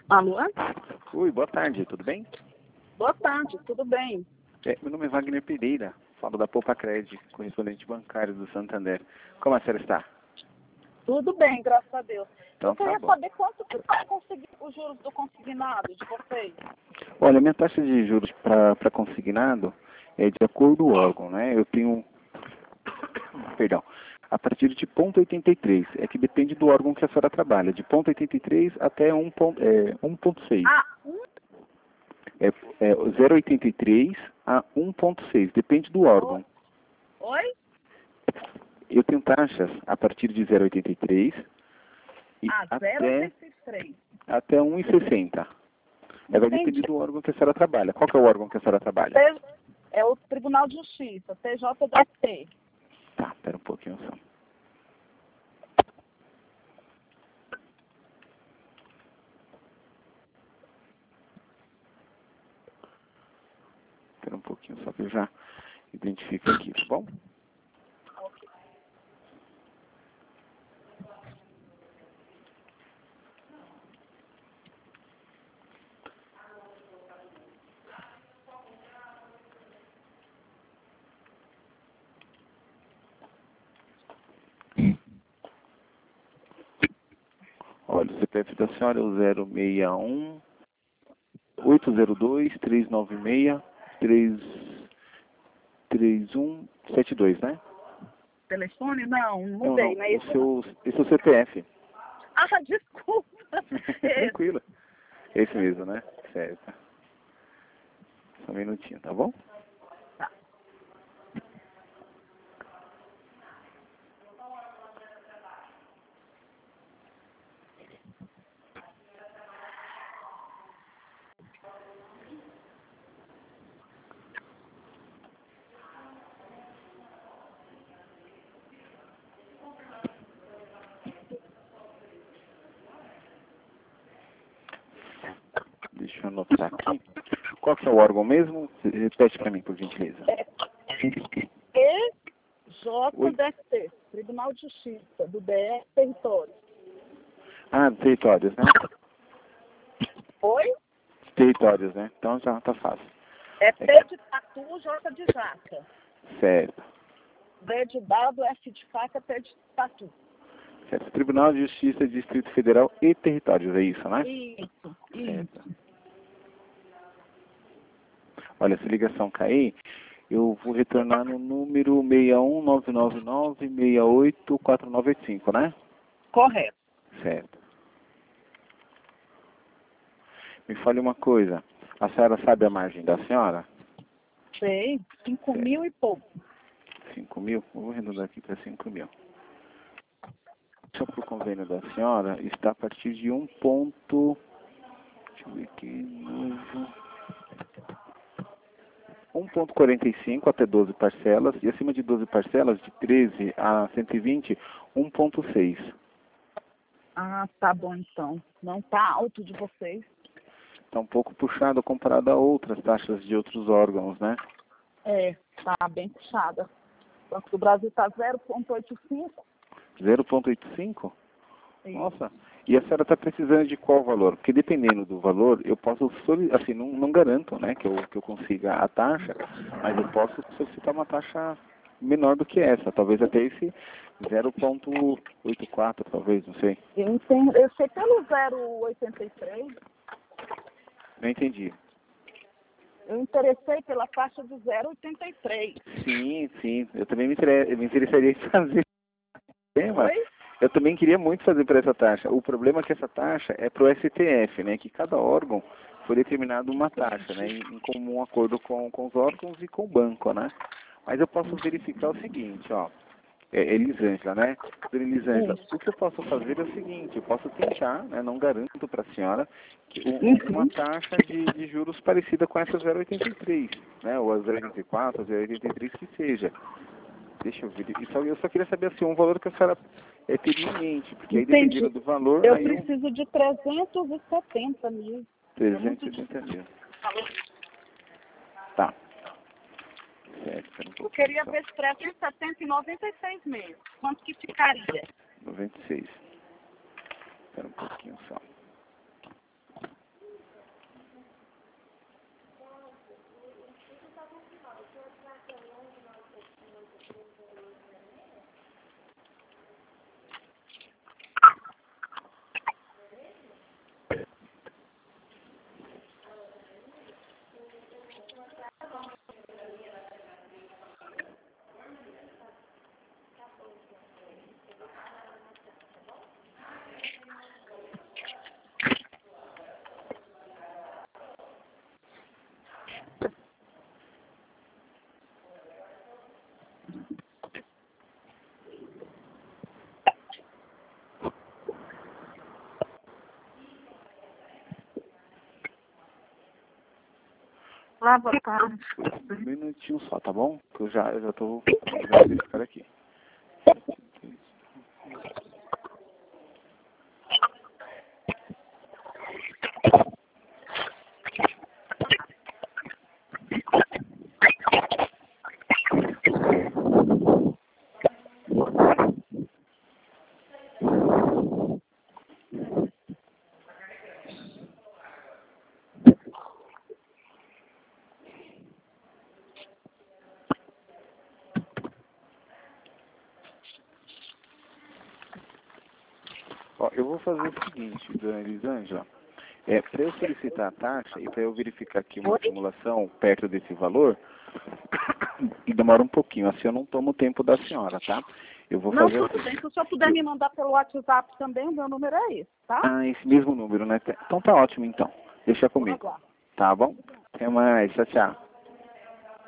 Alô? Oi, boa tarde, tudo bem? Boa tarde, tudo bem? Meu nome é Wagner Pereira, falo da Poupa Cred, correspondente bancário do Santander. Como a senhora está? Tudo bem, graças a Deus. Então, Eu queria tá bom. saber quanto que está os juros do consignado de vocês. Olha, minha taxa de juros para consignado é de acordo com o órgão, né? Eu tenho, perdão, a partir de 0,83, é que depende do órgão que a senhora trabalha, de 0,83 até 1,6. Ah, É 0,83 a 1,6, depende do órgão. oi? Eu tenho taxas a partir de 0,83 e até 1,60. Vai depender do órgão que a senhora trabalha. Qual que é o órgão que a senhora trabalha? É o Tribunal de Justiça, TJDT. Tá, espera um pouquinho só. Espera um pouquinho só que eu já identifico aqui, tá bom? Olha, o CPF da senhora é o 061 802 396 3172, né? Telefone? Não, mudei, Não. né? Esse é o CPF. Ah, desculpa. Tranquilo. Esse mesmo, né? Certo. Só um minutinho, tá bom? Deixa eu anotar aqui. Qual que é o órgão mesmo? Repete para mim, por gentileza. TJDT, Tribunal de Justiça, do DR Território. Ah, territórios, né? Oi? Territórios, né? Então já tá fácil. É P de tatu, J de jaca. Certo. D de dado, F de faca, T de tatu. Certo. Tribunal de Justiça, Distrito Federal e Territórios, é isso, né? Isso. Certo. Olha, se a ligação cair, eu vou retornar no número 61999684985, né? Correto. Certo. Me fale uma coisa. A senhora sabe a margem da senhora? Sei, 5.000 e pouco. 5.000? Eu vou arredondar aqui para 5.000. Só para o convênio da senhora, está a partir de 1 ponto... Deixa eu ver aqui, novo... 1,45 até 12 parcelas, e acima de 12 parcelas, de 13 a 120, 1,6. Ah, tá bom então. Não tá alto de vocês? Está um pouco puxado comparado a outras taxas de outros órgãos, né? É, tá bem puxada. O Banco do Brasil tá 0,85. 0,85? Nossa, e a senhora está precisando de qual valor? Porque dependendo do valor, eu posso, assim, não garanto, né, que eu consiga a taxa, mas eu posso solicitar uma taxa menor do que essa, talvez até esse 0,84, talvez, não sei. Eu sei pelo 0,83. Não entendi. Eu interessei pela faixa de 0,83. Sim, eu também me interessaria em fazer. Mas Oi? eu também queria muito fazer por essa taxa. O problema é que essa taxa é para o STF, né? Que cada âmbito foi determinado uma taxa, né? Em comum acordo com os órgãos e com o banco, né? Mas eu posso verificar o seguinte, ó. Elisângela, né? Dona Elisângela, o que eu posso fazer é o seguinte, eu posso tentar, né? Não garanto para a senhora que uma taxa de juros parecida com essa 0,83, né? Ou a 0,84, a 0,83 que seja. Deixa eu ver. Eu só queria saber assim, um valor que a senhora teria em mente, porque aí dependendo do valor... Eu aí preciso de 370 mil. 370 mil. Tá. Certo, Eu queria ver 370 e 96 meses. Quanto que ficaria? 96. Espera um pouquinho só. Olá, boa tarde. Um minutinho só, tá bom? Que eu já tô verificando aqui. Ó, eu vou fazer o seguinte, dona Elisângela. Para eu solicitar a taxa e para eu verificar aqui uma simulação perto desse valor, demora um pouquinho, assim eu não tomo o tempo da senhora, tá? Eu vou fazer Tudo bem. Se o senhor puder me mandar pelo WhatsApp também, o meu número é esse, tá? Ah, esse mesmo número, né? Então tá ótimo, então. Deixa comigo. Tá bom? Até mais. Tchau, tchau.